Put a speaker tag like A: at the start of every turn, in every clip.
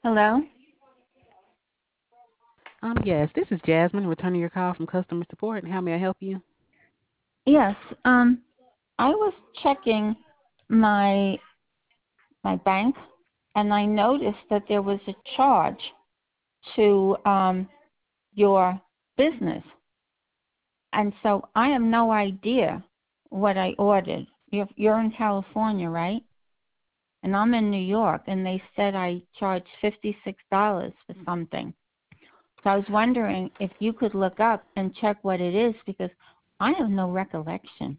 A: Hello?
B: Yes, this is Jasmine returning your call from customer support. How may I help you?
A: Yes. I was checking my my bank and I noticed that there was a charge to your business. And so I have no idea what I ordered. You're in California, right? And I'm in New York, and they said I charged $56 for something. So I was wondering if you could look up and check what it is because I have no recollection.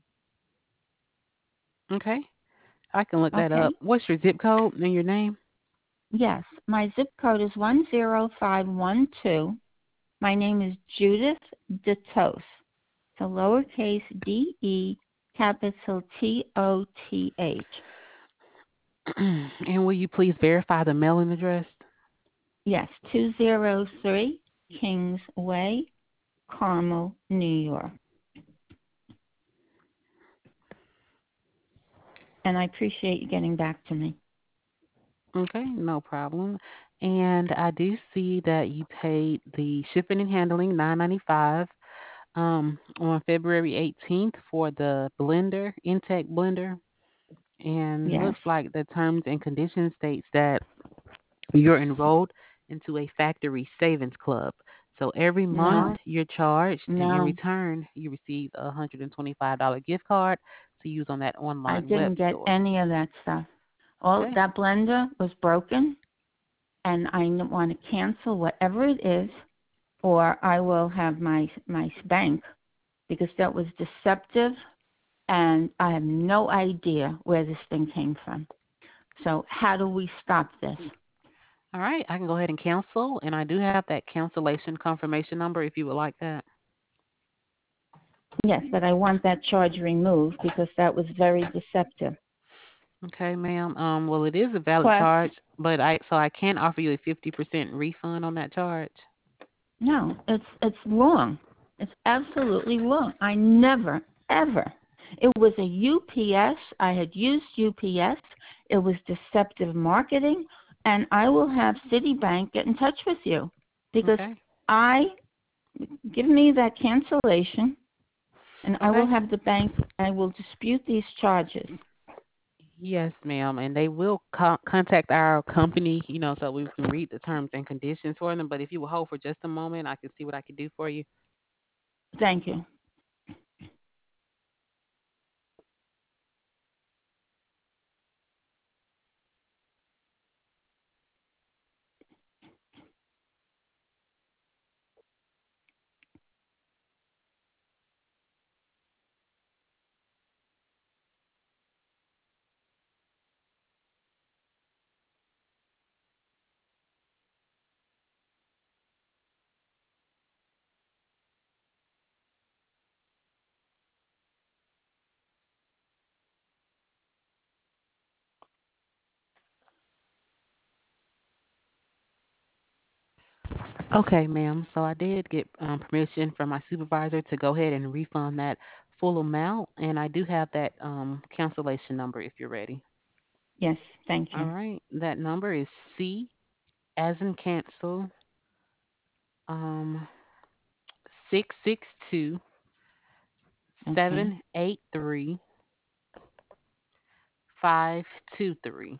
B: Okay, I can look that
A: Okay?
B: up. What's your zip code and your name?
A: Yes, my zip code is 10512. My name is Judith DeToth. So lowercase D-E, capital Toth.
B: And will you please verify the mailing address?
A: Yes, 203 Kings Way, Carmel, New York. And I appreciate you getting back to me.
B: Okay, no problem. And I do see that you paid the shipping and handling $9.95 on February 18th for the blender, Intech blender. And
A: Yes.
B: looks like the terms and conditions states that you're enrolled into a factory savings club. So every month
A: No,
B: you're charged, and in
A: no,
B: return, you receive a $125 gift card to use on that
A: I
B: online web
A: didn't get
B: store.
A: any of that stuff. All
B: Okay.
A: that blender was broken, and I want to cancel whatever it is, or I will have my bank because that was deceptive, and I have no idea where this thing came from. So how do we stop this?
B: All right. I can go ahead and cancel, and I do have that cancellation confirmation number if you would like that.
A: Yes, but I want that charge removed because that was very deceptive.
B: Okay, ma'am. Well, it is a valid
A: Plus,
B: charge, but I can offer you a 50% refund on that charge.
A: no, it's wrong. It's absolutely wrong. I never ever. It was a UPS. I had used UPS. It was deceptive marketing, and I will have Citibank get in touch with you because
B: Okay.
A: I give me that cancellation, and I will
B: Okay.
A: have the bank. I will dispute these charges.
B: Yes, ma'am. And they will contact our company, so we can read the terms and conditions for them. But if you will hold for just a moment, I can see what I can do for you.
A: Thank you.
B: Okay, ma'am. So I did get permission from my supervisor to go ahead and refund that full amount, and I do have that cancellation number if you're ready.
A: Yes, thank
B: All
A: you.
B: right, that number is C as in cancel, 662
A: Okay.
B: 783 523.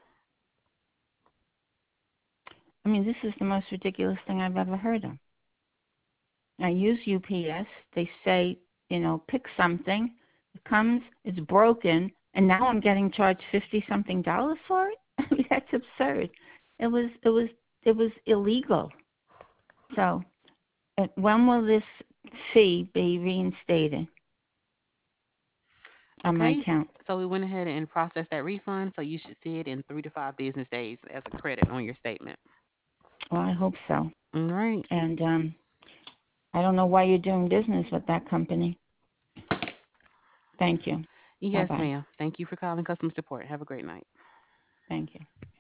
A: I mean, this is the most ridiculous thing I've ever heard of. I use UPS. They say, pick something. It comes, it's broken, and now I'm getting charged 50 something dollars for it. I mean, that's absurd. It was illegal. So, when will this fee be reinstated on my
B: Okay,
A: account?
B: so we went ahead and processed that refund, so you should see it in 3 to 5 business days as a credit on your statement.
A: Well, I hope so.
B: All right.
A: And I don't know why you're doing business with that company. Thank you. Bye
B: Yes,
A: bye.
B: ma'am. Thank you for calling customer support. Have a great night.
A: Thank you.